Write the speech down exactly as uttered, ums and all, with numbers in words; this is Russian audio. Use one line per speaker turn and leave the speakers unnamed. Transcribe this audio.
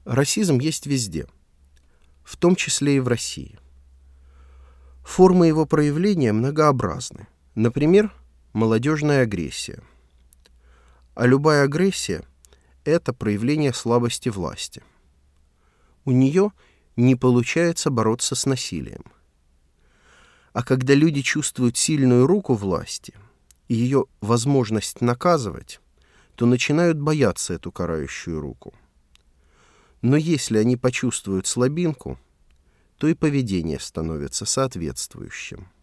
Расизм есть везде, в том числе и в России. Формы его проявления многообразны. Например, молодежная агрессия. А любая агрессия – это проявление слабости власти. У нее не получается бороться с насилием. А когда люди чувствуют сильную руку власти и ее возможность наказывать, то начинают бояться эту карающую руку. Но если они почувствуют слабинку, то и поведение становится соответствующим.